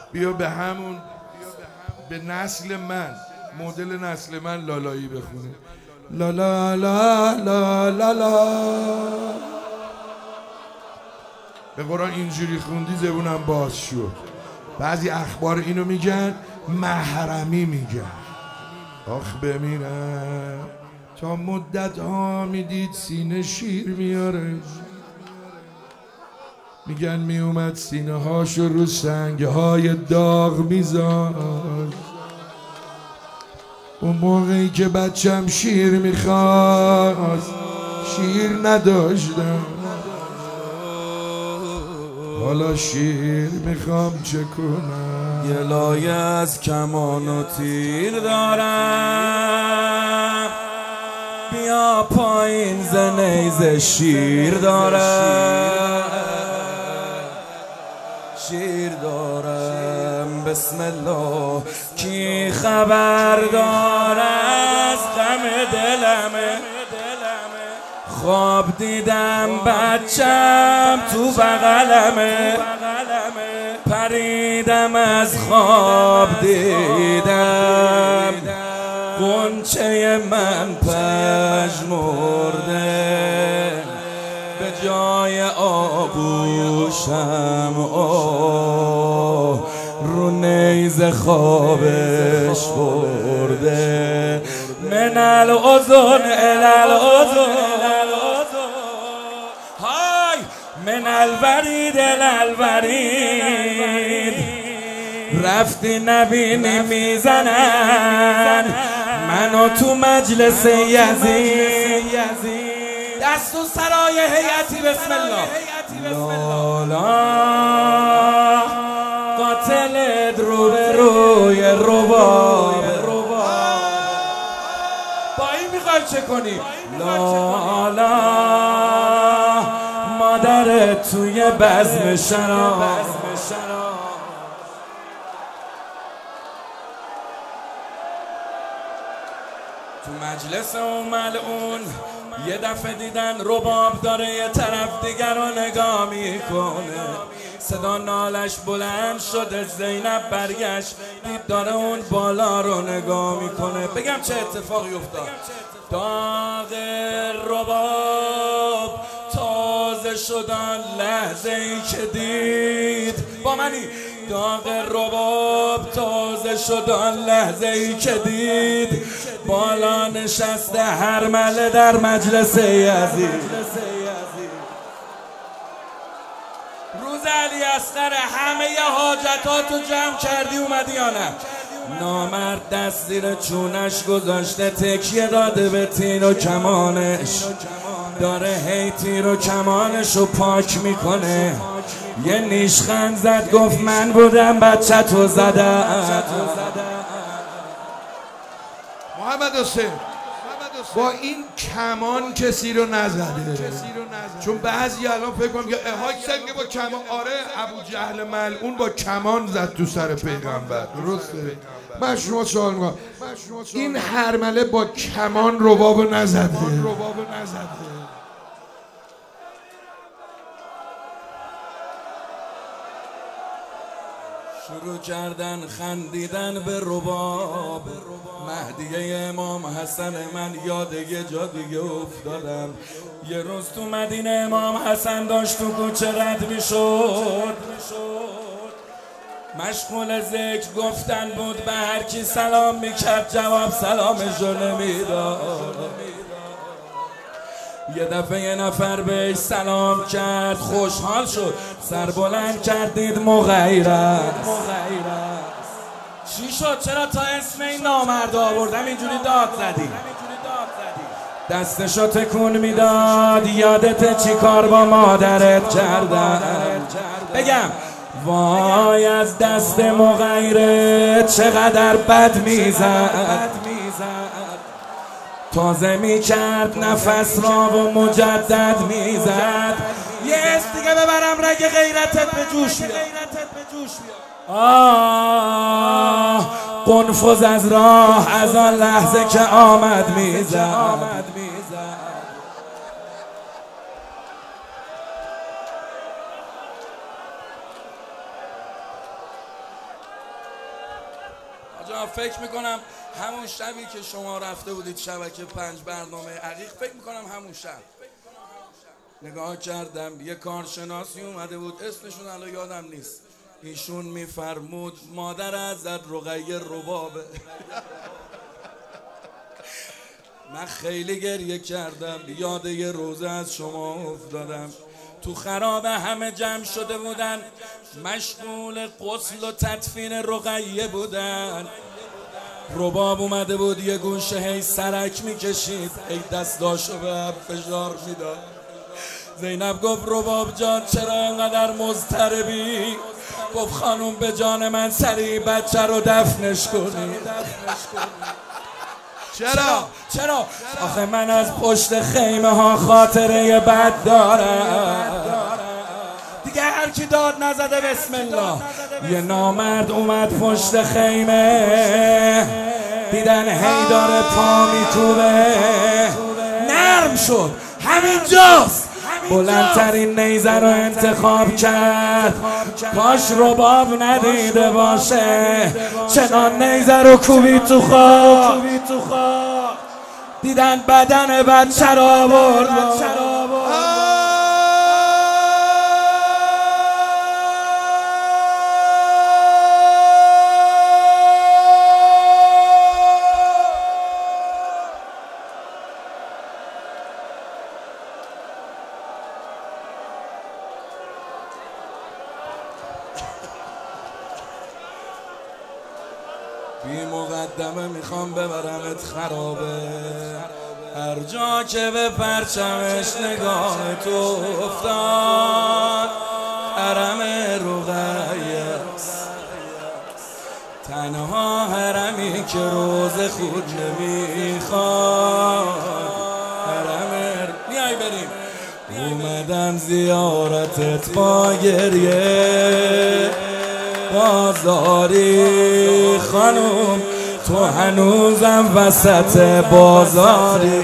بیا به همون، به نسل من، مدل نسل من لالایی بخونه. لا لا لا لا لا لا. به قرآن اینجوری خوندی زبونم باز شد. بعضی اخبار اینو میگن، محرمی میگن. آخ بمیرم تا مدت ها میدید سینه شیر میاره، میگن میومد سینه هاشو رو سنگ های داغ میذاشت. اون موقعی که بچم شیر میخواست شیر نداشتم، حالا شیر میخوام چه کنم؟ یه لایه از کمان و تیر دارم، بیا پایین ز نیزه شیر دارم، شیر دارم بسم الله. کی خبر داره از غم دلمه؟ خواب دیدم بچم تو بغلمه، پریدم از خواب دیدم غنچه من پژمرده، به جای آغوشم رو نیزه خوابش برده. من الأذن الی الأذن، های من الورید الی الورید. رفتی نبینی میزنن منو تو مجلس یزید، دست و سرای هیئتی بسم الله. لالا قاتلت رو به روی رباب، با این میخوای چه کنی؟ لالا مادرت توی بزم شراب، تو مجلس اون ملعون یه دفعه دیدن رباب داره یه طرف دیگر رو نگاه میکنه. صدا نالش بلند شده، زینب برگشت دید داره اون بالا رو نگاه میکنه. بگم چه اتفاقی افتاد؟ داغ رباب تازه شدن لحظه ای که دید، با منی، داغ رباب تازه شدن لحظه ای که دید بالا نشسته هرمله در مجلس یزید. روز علی اصغر همه حاجتاتو جمع کردی اومدی یا نه؟ نامرد دست زیر چونش گذاشته تکیه داده به تیر و کمانش، داره هی تیر و کمانشو پاک میکنه. یه نیشخند زد گفت من بودم بچه تو زدم. محمد حسین با این کمان کسی رو نزده، چون بعضی الان فکر کنم که اهای سنگ با کمان. آره ابو جهل ملعون با کمان زد تو سر پیغمبر، درسته؟ من شما سوال میکنم این هرمله با کمان ربابو نزده؟ شروع کردن خندیدن به رباب. مهدیه امام حسن من یاد یه جا دیگه افتادم. یه روز تو مدینه امام حسن داشت تو کوچه رد میشد، مشغول ذکر گفتن بود، به هر کی سلام میکرد جواب سلامشو نمیداد. یه دفعه یه نفر بهش سلام کرد، خوشحال شد، سر بلند کردید مغیر است. چی شد؟ چرا تا اسم این نامرد آوردم اینجوری داد زدی؟ دستشو تکون میداد، یادت چی کار با مادرت کردم؟ بگم وای از دست مغیرت چقدر بد میزد، تازه میکرد نفس را و مجدد میزد. یه اسم دیگه ببرم رگ غیرتت به جوش بیاد. آه قنفذ از راه از آن لحظه که آمد میزد. آجا فکر میکنم همون شبی که شما رفته بودید شبکه 5 برنامه عقیق، فکر میکنم همون شب نگاه کردم یه کارشناسی اومده بود، اسمشون الان یادم نیست، ایشون میفرمود مادر حضرت رقیه ربابه. من خیلی گریه کردم، یاد یه روزه از شما افتادم. تو خرابه همه جمع شده بودن، مشغول غسل و تدفین رقیه بودن. رباب اومده بود یه گوشه هی سرک میکشید، هی دستاشو به هم فشار میداد. زینب گفت رباب جان چرا اینقدر مضطربی؟ گفت خانوم به جان من سریع بچه رو دفنش کنی. چرا؟ آخه من از پشت خیمه ها خاطره بد دارم. دیگه هر کی داد نزده بسم الله. یه نامرد اومد پشت خیمه، دیدن هی داره پا میکوبه، نرم شد همینجاست. بلندترین نیزه رو انتخاب کرد، کاش رباب ندیده باشه، چنان نیزه رو کوبید تو خاک. دیدن بدن بچه رو آورد. بی مقدمه میخوام ببرمت خرابه، هر جا که به پرچمش نگاه تو افتاد حرم رقیه، تنها حرمی که روز خود نمیخواد. حرم میای بریم. اومدم زیارتت با گریه، بازاری خانوم تو هنوزم وسط بازاری،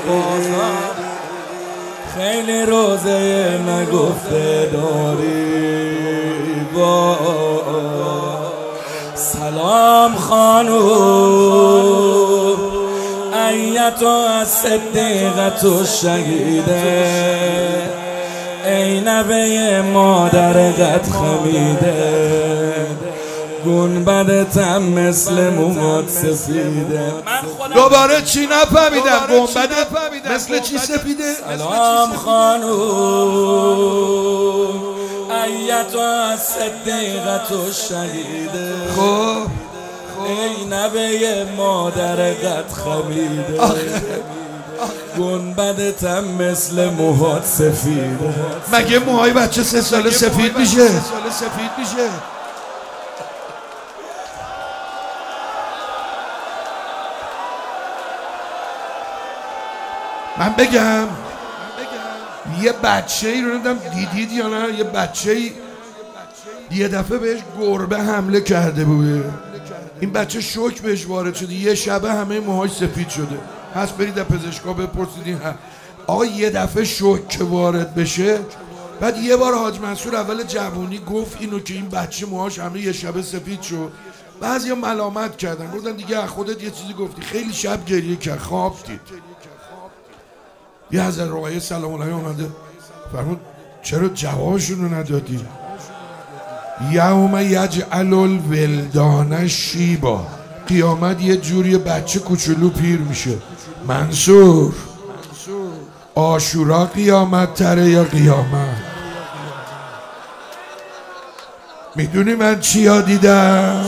خیلی روزه نگفته داری. با سلام خانوم، ایتو از صدیقت و شهیده، ای نوه مادرت خمیده، گنبدتم مثل مومات سفیده. دوباره چی نفهمیدم؟ گنبدت مثل چی سفیده؟ سلام خانوم، ایتو از صدیقت و شهیده، خب ای نوه مادرت خمیده، گنبدتم مثل موهات سفیده. مگه موهای بچه 3 ساله سفید میشه؟ من بگم یه بچه ای رو نمیدونم دیدید یا نه، یه بچه ای یه دفعه بهش گربه حمله کرده بوده، این بچه شوک بهش وارد شده، یه شبه همه موهاش سفید شده. هست برید از پزشکا بپرسید. آقا یه دفعه شوک وارد بشه، بعد یه بار حاج منصور اول جوونی گفت اینو که این بچه موهاش همه یه شبه سفید شد، بعضیا ملامت کردن، گفتن دیگه از خودت یه چیزی گفتی، خیلی شب گریه کرد، خواب دید. یه حضرت رقیه سلام علیه اومده فرمود چرا جوابشون رو ندادی؟ یوم یجعل الولدان شیبا، قیامت یه جوری بچه کوچولو پیر میشه. منصور عاشورا قیامت تره یا قیامت؟ میدونی من چیا دیدم؟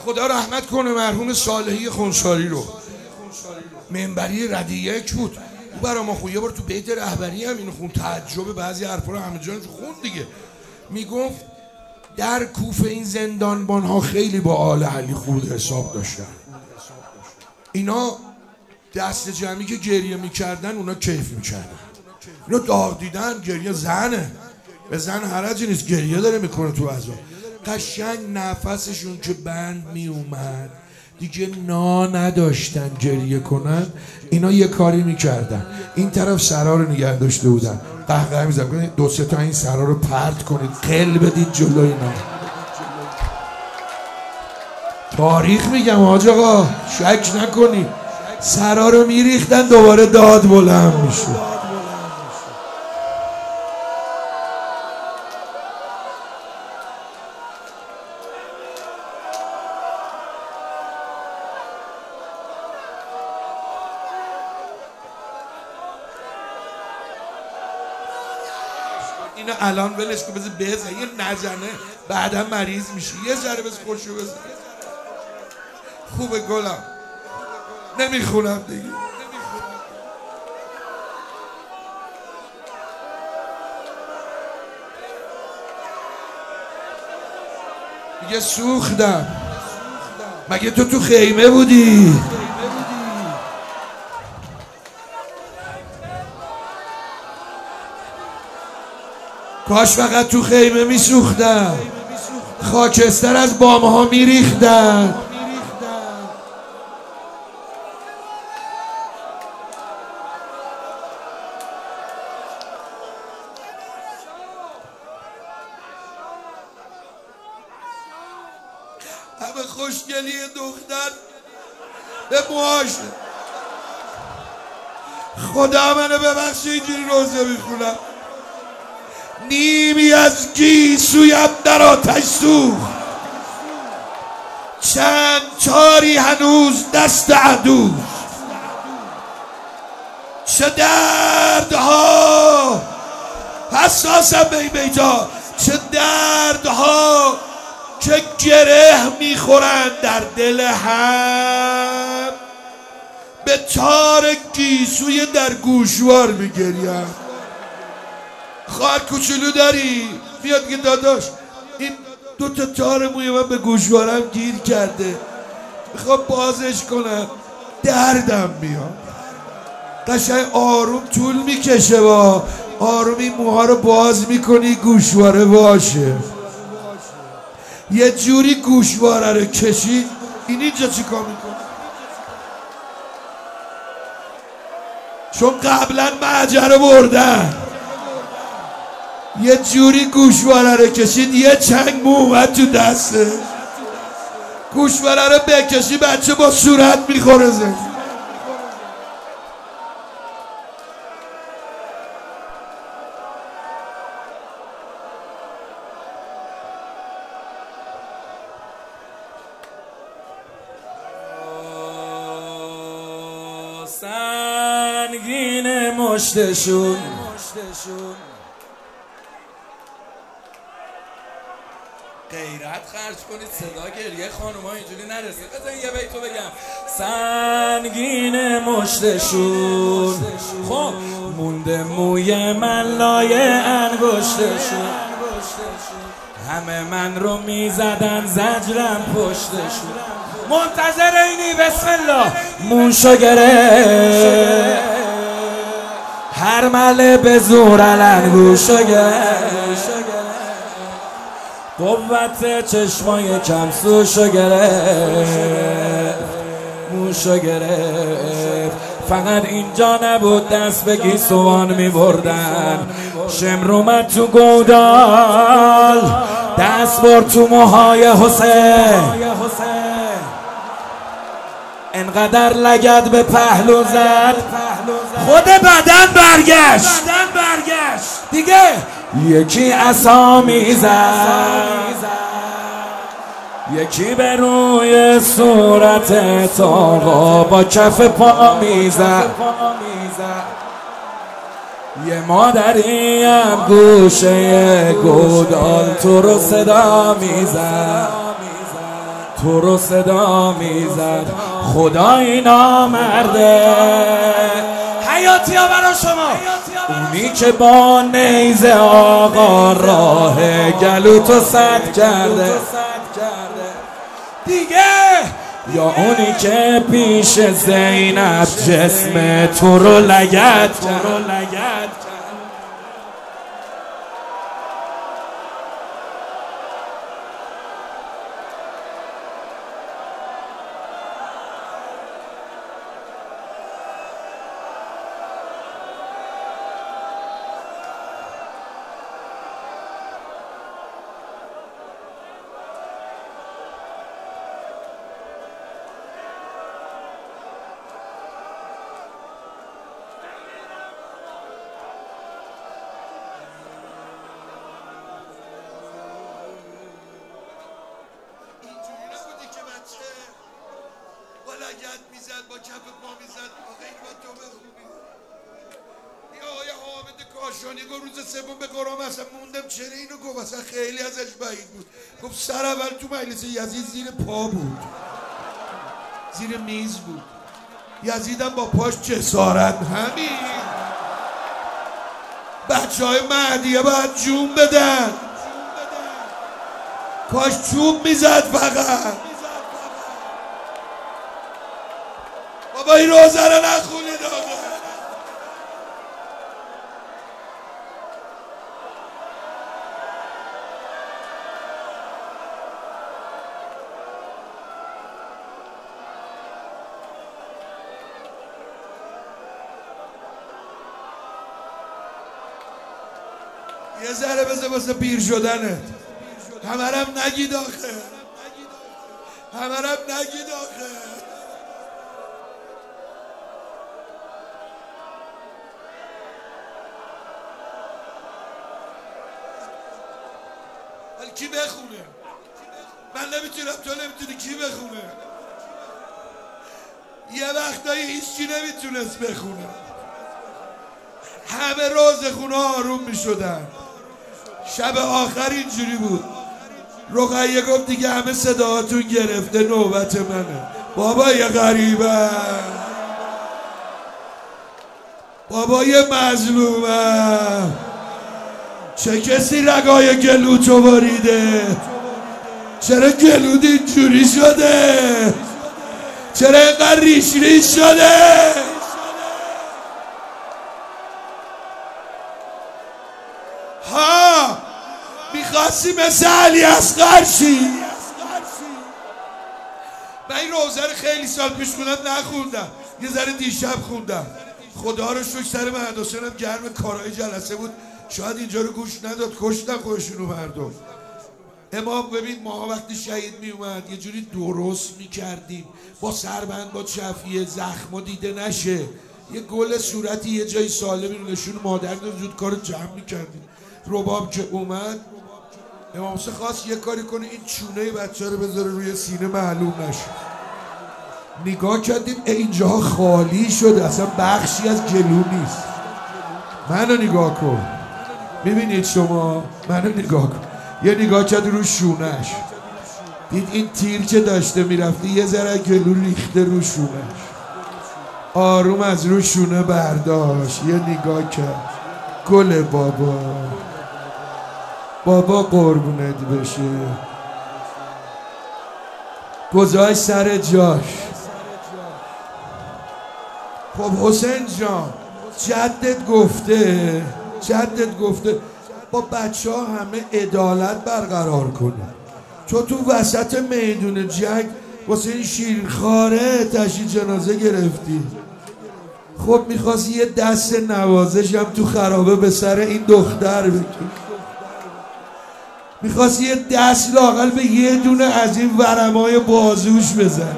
خدا رحمت کنه مرحوم صالحی خونساری رو، منبری ردیه یک بود، او برای ما خون. یه بار تو بیت رهبری هم اینو خون، تعجب بعضی حرفا رو همه جانش خون دیگه. میگفت در کوفه این زندانبان ها خیلی با آل علی خود حساب داشتن، اینا دست جمعی که گریه میکردن اونا کیف میکردن، اینا داغ دیدن گریه زنه، به زن حرجی نیست، گریه داره میکنه تو عذاب. قشنگ نفسشون که بند میومد دیگه نداشتن گریه کنن، اینا یه کاری میکردن، این طرف سرا رو نگه داشته بودن، قهقه میزدن، دو سه تا این سرا رو پرت کنید، قل بدید جلو اینا. تاریخ میگم حاج آقا، شک نکنی، سرا رو میریختن دوباره داد بلند میشد. اینو الان ولش کن، بذار بزن یه نزنه بعدا مریض میشی، یه ذره بس خوشو بزن. خوبه گلم، نمیخونم دیگه. میگه سوختم، مگه تو خیمه بودی؟ کاش فقط تو خیمه میسوختم، خاکستر از بامها میریختن. همه خوشگلی دختر به موهاشه. خدا منو ببخشه اینجوری روزه میخونم. نیمی از گیسویم در آتش سوخت، چند تاری هنوز دست عدو. چه دردها، حساسم به این بیتا، چه دردها که گره میخورند در دل هم. به تار گیسوی در گوشوار میگریم. خواهر کوچولو داری؟ بیاد که داداش این دو تا تار موی من به گوشوارم گیر کرده، میخوام بازش کنم، دردم میاد. قشنگ آروم طول میکشه، با آروم این موها رو باز میکنی گوشواره باشه. یه جوری گوشواره رو کشید. این اینجا چی کار میکنه؟ چون قبلا معجره بردن، یه جوری گوشواره رو کشید، یه چنگ مو اومد تو دسته. گوشواره رو بکشی بچه با صورت میخوره زن. سنگین مشتشون غیرت خرج کنید، صدا گریه خانوما اینجوری نرسه. بذار یه بیتو بگم. سنگین مشتشون، خب مونده موی من لایه انگشتشون، همه من رو میزدن زجرم پشتشون. منتظر اینی بسم الله موشو گرفت، هر مله به زور الانگوشو گرفت، قوت چشمای کمسوشو گرفت، موشو گرفت. فقط اینجا نبود دست به گیسوان می بردن، شمر اومد تو گودال، دست برد تو موهای حسین، انقدر لگد به پهلو زد خود بدن برگشت دیگه. یکی عصا میزد، یکی به روی صورت آقا با کف پا میزد، یه مادریم گوشه گودال تو رو صدا میزد، تو رو صدا میزد خدای نامرده. حیاتی ها برا شما، اونی که با نیزه آقا راه گلو تو سد کرده دیگه، یا اونی که پیش زینب جسم تو رو لگد کرد. لگد میزد با کف پا میزد. آقا این با تو بخونی این آقای حامد کاشانی گفت روز سوم به قرآن اصلا موندم چرا اینو گفت، اصلا خیلی ازش بعید بود. گفت سر اول تو مجلس یزید زیر پا بود، زیر میز بود. یزیدم با پاش جسارت. همین بچه های مهدیه باید جون بدن، کاش چوب میزد فقط. بابا این روزه رو نخونید آقا. یه ذره بذار واسه پیر شدنت. همرم نگید آخه، همرم نگید آخه. ولی کی بخونه؟ من نمیتونم، تو نمیتونی، کی بخونه؟ یه وقتایی هیچی نمیتونست بخونه. همه روز خونه آروم میشدن. شب آخر اینجوری بود. رقیه گفت دیگه همه صداهاتون گرفته، نوبت منه. بابای غریبه، بابای مظلومه، چه کسی رگای گلو تو باریده؟ چرا گلود اینجوری شده؟ چرا اینقدر ریش ریش شده؟ ها میخواستی مثل علی اصغر شی؟ من این روزه رو خیلی سال پیش خوندم نخوندم، یه ذره دیشب خوندم. خدا رو شکر سر مهد حسین هم گرم کارهای جلسه بود، شاید اینجا رو گوش نداد، کشتن خودشونو مردم. امام ببین ما وقتی شهید می اومد یه جوری درست میکردیم با سربند با شفیه، زخما دیده نشه، یه گل صورتی یه جای سالمی رو نشون مادر زود کارو جمع میکردیم. رباب که اومد امام حسین خواست یه کاری کنه این چونه بچه رو بذاره روی سینه معلوم نشه. نگاه کردیم اینجاها خالی شده، اصلا بخشی از گلو نیست. منو نگاه کن، میبینید شما؟ منو نگاه کن. یه نگاه کرد رو شونش، دید این تیر که داشته میرفته یه ذره گلو ریخته رو شونش. آروم از رو شونه برداشت، یه نگاه کرد. گل بابا، بابا قربونت بشه. گذاشت سر جاش. خب حسین جان، جدت گفته با بچه ها همه عدالت برقرار کنه. تو وسط میدون جنگ واسه این شیرخواره تشییع جنازه گرفتی. خب میخواستی یه دست نوازش هم تو خرابه به سر این دختر بکن، میخواستی یه دست لااقل به یه دونه از این ورمای بازوش بزن.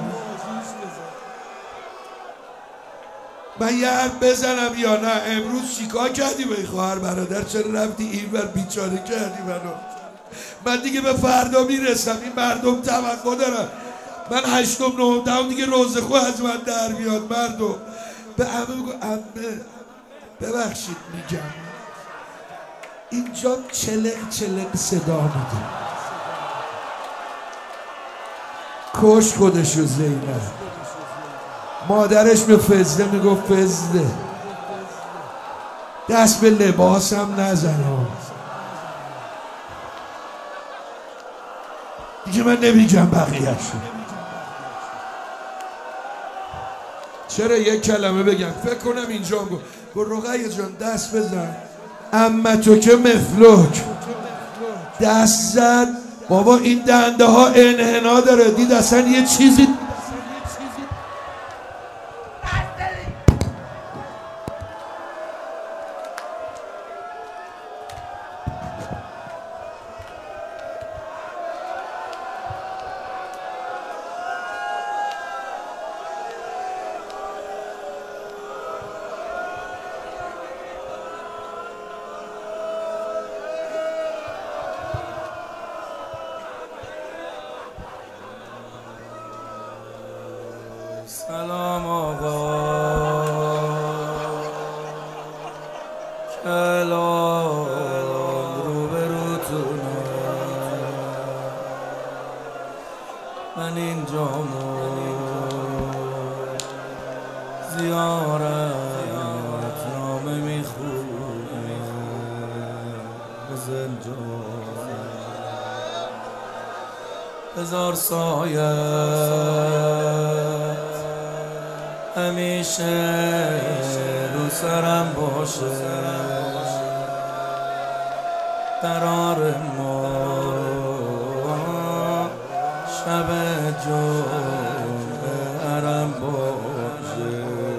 من یه حرف بزنم یا نه؟ امروز چیکار کردی به خواهر برادر؟ چرا رفتی این ور بیچاره کردی منو؟ من دیگه به فردا میرسم، این مردم توقع دارن. من 8م 9م دیگه روزخو از من در بیاد. مردم به عمه بگو عمه ببخشید میگم اینجا چلق چلق صدا میده. کش خودشو زینب. مادرش به فزده میگفت فزده دست به لباسم نزنم. دیگه من نمیگم بقیه‌شو. چرا یک کلمه بگم؟ فکر کنم اینجا گفت رقیه جان دست بزن. عمتو که مفلوک دست زد. بابا این دنده ها انحنا داره. دید اصلا یه چیزی سلام آقا کلام روبروتونه من اینجامو زیارت نامه میخونم زنجان هزار سایه همیشه رو سرم باشه قرار ما شب جمعرم باشه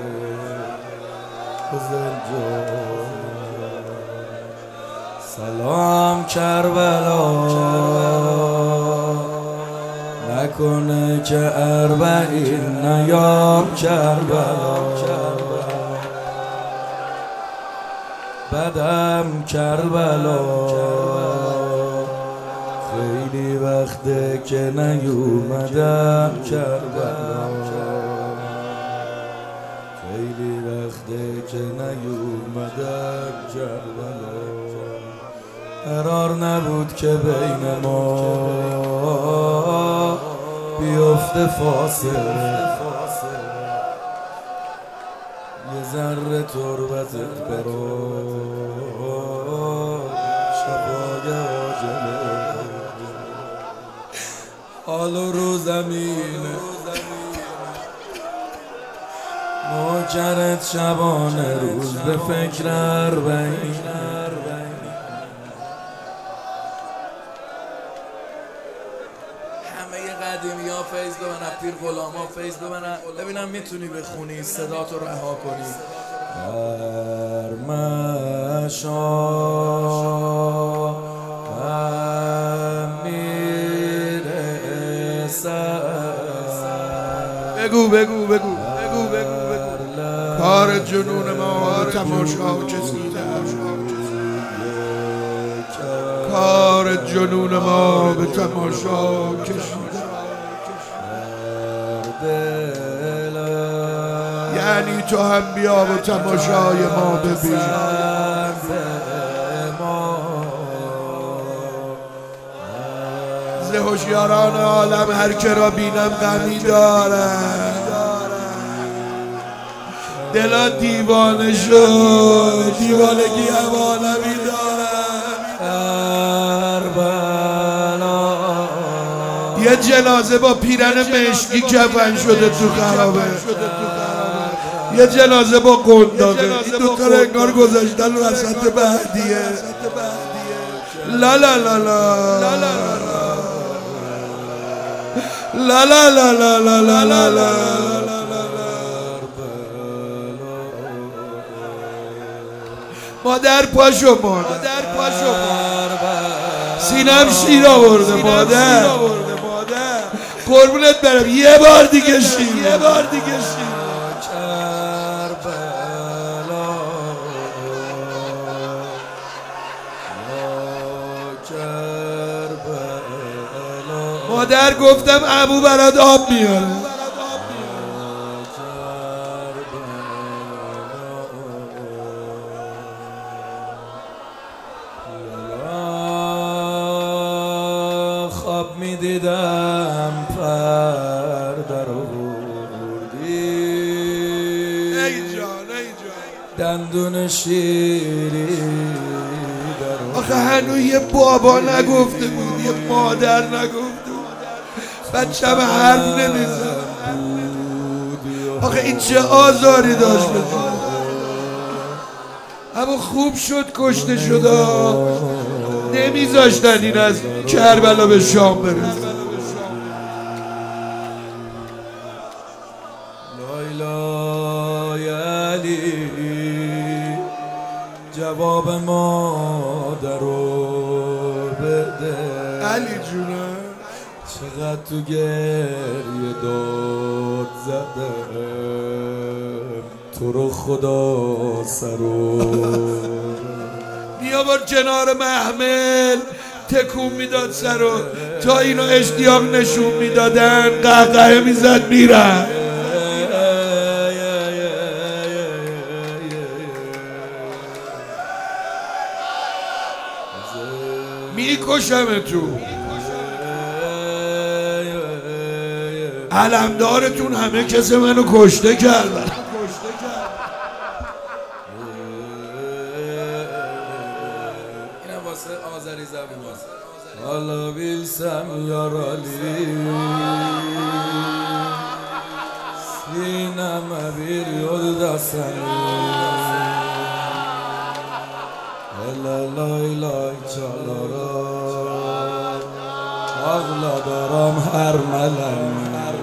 سلام کربلا نکنه که اربعین نیام کربلا بدم کربلا خیلی وقته که نیومدم کربلا خیلی وقته که نیومدم کربلا قرار نبود که بین ما بیفته فاصله یه ذره تربتت برا شبای آجله حال رو زمینه نوکرت شبانه روز به فکر اربعین قدیمی ها فیض ببنن پیر غلام ها فیض ببنن ببینم میتونی بخونی صدا تو رها کنی برمشا بگو بگو بگو بگو بگو بگو کار جنون ما تماشا کشیده کار جنون ما به تماشا کشیده یعنی تو هم بیا و تماشای ما ببین ز هوشیاران عالم هر که را بینم غمی دارم دلا دیوانه شد دیوانگی هم عالمی دارم یه جنازه با پیرن مشکی کفن شده تو خرابه یه جنازه با قنداقه این دوتا رو انگار گذاشتن وسط بهدیه لا لا لا لا لا لا لا لا لا لا لا لا لا مادر پاشو مادر پاشو سینم شیر آورده مادر قربونت برم یه بار دیگه شیر یه بار دیگه شیر مادر گفتم ابو برات آب میاره خواب میدیدم دندون شیری آخه هنوز یه بابا نگفته بود، یه مادر نگفته بود، بچه به حرف نمیزد. آخه این چه آزاری داشت بزن. اما خوب شد کشته شد، نمیذاشتن این از کربلا به شام برسه. لایلای علی جواب مادر رو بده. علی جونم چقدر تو گریه داد زدم، تو رو خدا سرو میآورد کنار محمل تکون میداد سرو تا اینو اشتیاق نشون میدادن، قهقه میزد میرن. میکشم تو علمدارتون همه کسی منو کشته کردن. اینم واسه آذری زبون واسه حالا بیلسم یارالی سینم bir yoldasın lay lay çalaram ağladarım her melem.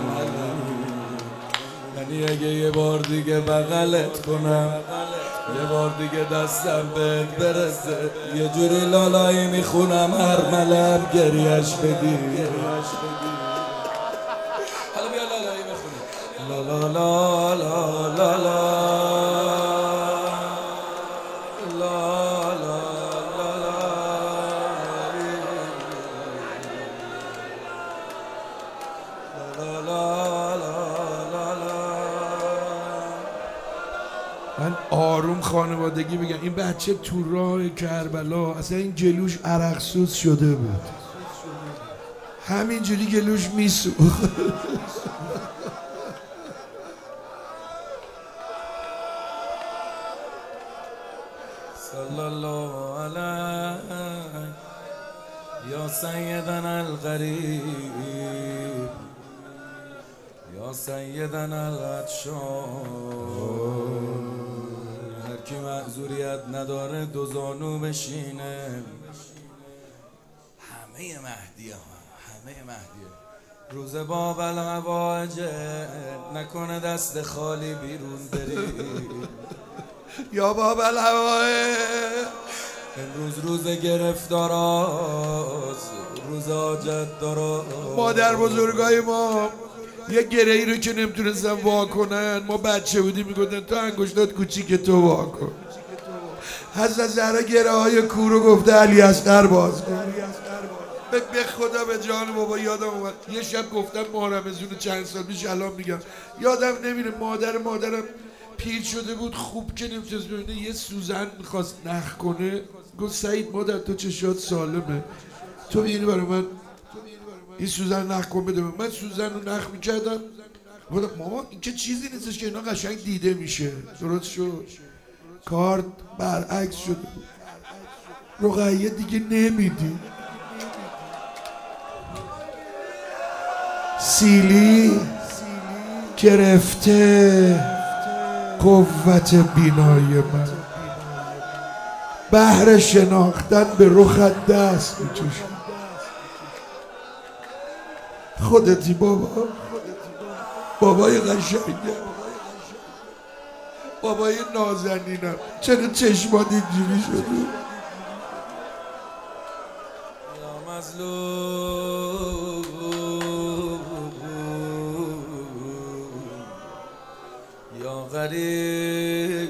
یعنی اگه یه بار دیگه بغلت کنم، یه بار دیگه دستم بهت برسه، یه جوری لالایی میخونم هر ملم گریش بدی. حالا بیا لالایی بخونیم. لا لا لا لا لا لا من آروم خانوادگی بگم این بچه تو راه کربلا اصلا این جلوش عرقسوز شده بود، همینجوری جلوش میسوخت. صلی الله علیه یا سیدنا الغریب یا سیدنا العطشان. هر کی معذوریت نداره دو زانو بشینه. همه مهدیه ها، همه مهدیه. روز باب الهواجه نکنه دست خالی بیرون بری. یا باب الهواه امروز روز گرفتاراست، روز حاجت دارا. مادر بزرگای ما یه گره ای رو که نمیتونستن وا کنن، ما بچه بودیم میگفتن تو انگشتات کوچیک تو وا کن. حضرت زهرا گره های کورو گفته علی اصغر باز کن. به خدا به جان بابا یادم اومد یه شب گفتم محرمزون چند سال پیش، الان میگم یادم نمیره، مادرم پیر شده بود، خوب که نمیتونست ببینه، یه سوزن میخواست نخ کنه، گفت سعید مادر تو چشات سالمه، تو میگی برای من این سوزن نخ کن بده من سوزن رو نخ میکردم. گفتم ماما این که چیزی نیستش که اینا قشنگ دیده میشه. درست شد کارت برعکس شده بود، رقیه دیگه نمیدی، سیلی گرفته قوت بینای من، بهر شناختن به رخت دست میکشم. خودتی بابا، بابای قشنگم، بابای نازنینم، چرا چشمات اینجوری شده؟ یا مظلوم یا غریب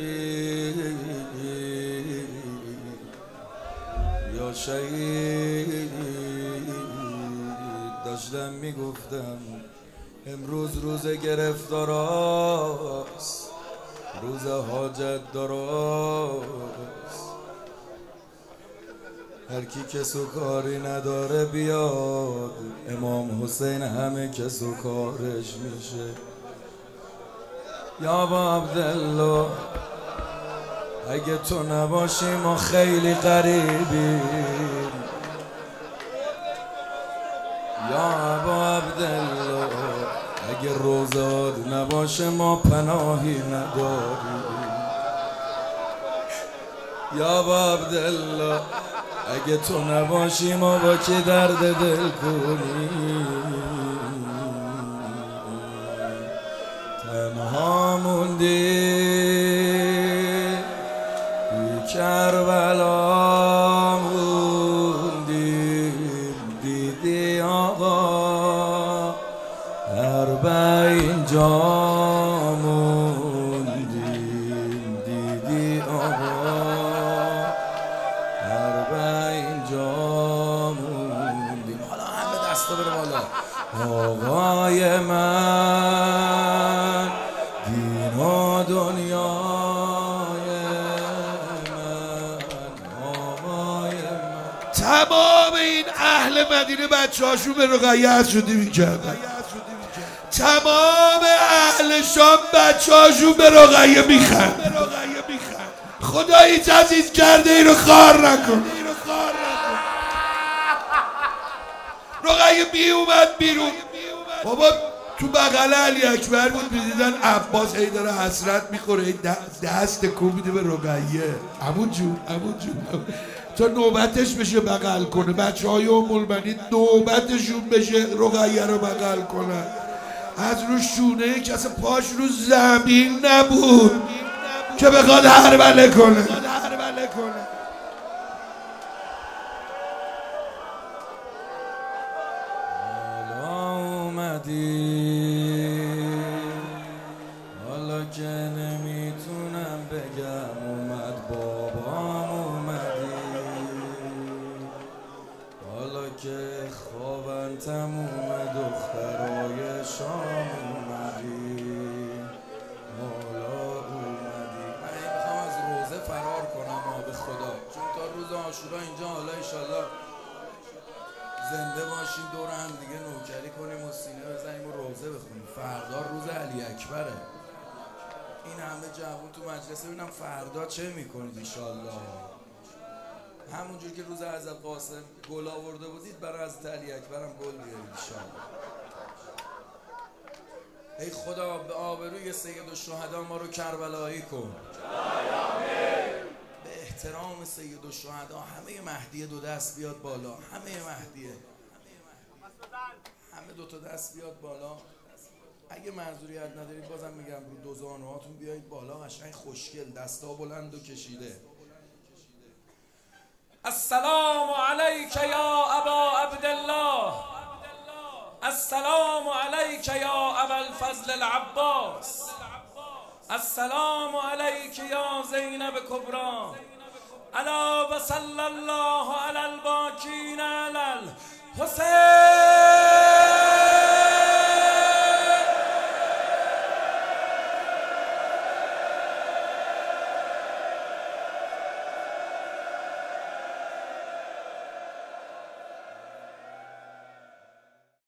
یا شهید، داشتم میگفتم امروز روز گرفتاراست، روز حاجت داراست. هر کی کس و کاری نداره بیاد، امام حسین همه کس و کارش میشه. یا با عبدالله اگه تو نباشی ما خیلی غریبیم یا ابا عبدالله، اگه روزات نباشه ما پناهی نداریم یا ابا عبدالله، اگه تو نباشی ما با که درد دل کنیم، تنها موندی بی کربلا موندیم، دیدی آقا اربعین جا موندیم، دیدی آقا اربعین جا موندیم. حالا همه دستا بره بالا. آقای من دین و دنیای من، آقای من. تمام این اهل مدینه بچه هاشون به رقیه حسودی میکردن، تمام اهل شام بچه هاشون به رقیه میخند. خدایی عزیز کرده این رو خار نکن. رقیه بی اومد بیرون. بابا تو بغل علی اکبر بود، میدیدن عباس هی داره حسرت میخوره، دست کو میده به رقیه. عمو جون تا نوبتش بشه بغل کنه. بچه های ام المؤمنین نوبتشون بشه رقیه رو بغل کنن. از رو شونه که اصلا پاش رو زمین نبود که بخواد هربله کنه. حالا که نمیتونم بگم اومد بابام اومدی، حالا که خوابم تموم دخترای شام اومدی، حالا اومدی. من میخوام از روزه فرار کنم به خدا، چون تا روز عاشورا اینجا حالا انشالله زنده باشیم دور هم دیگه نوکری کنیم و سینه بزنیم و روزه بخونیم. فردا روز علی اکبره. این همه جوون تو مجلسه، ببینم فردا چه میکنید انشالله. همونجور که روز حضرت قاسم گل آورده بودید برای حضرت علی اکبر هم گل بیارید انشالله. ای خدا به آبروی سید الشهدا ما رو کربلایی کن. به احترام سید الشهدا همه مهدیه دو دست بیاد بالا، همه مهدیه، همه دو تا دست بیاد بالا. اگه معذوریت ندارید بازم میگم رو دو زانوهاتون بیایید بالا، قشنگ خوشگل، دستا بلند و کشیده. السلام علیک یا ابا عبدالله، السلام علیک یا ابا الفضل العباس، السلام علیک یا زینب کبرا، الا و صلی الله علی الباکین علی الحسین.